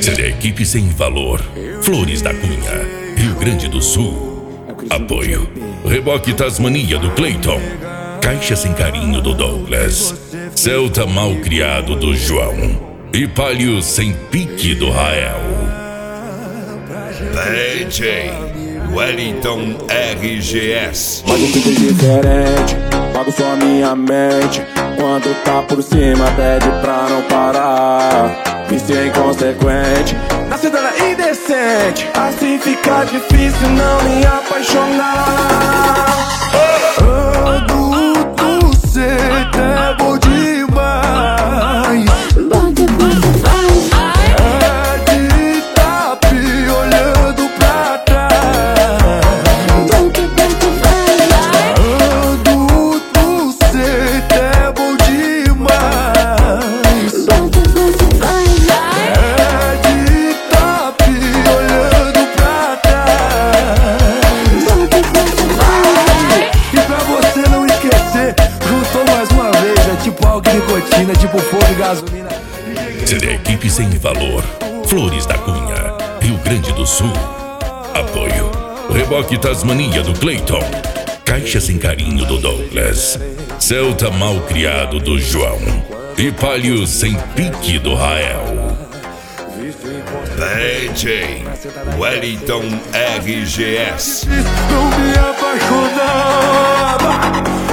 Ser equipe sem valor. Flores da Cunha, Rio Grande do Sul. Apoio. Reboque Tasmania do Clayton. Caixa sem carinho do Douglas. Celta mal criado do João. E Palio sem pique do Rael. DJ Wellington RGS. Mas eu fico diferente, pago só minha mente. Quando tá por cima pede pra não parar. Vice é inconsequente, na cidade é indecente. Assim fica difícil não me apaixonar. Adulto seco é bom demais. É de tapi olhando pra trás. Adulto seco é bom demais. É de tapi olhando pra trás. E pra você não esquecer, juntou mais uma vez. É tipo álcool e nicotina, tipo fogo e gasolina. Ser equipe sem valor. Flores da Cunha, Rio Grande do Sul. Apoio. Reboque Tasmania do Clayton. Caixa sem carinho do Douglas. Celta mal criado do João. E Palio sem pique do Rael. DJ Wellington RGS. Não me apaixonava.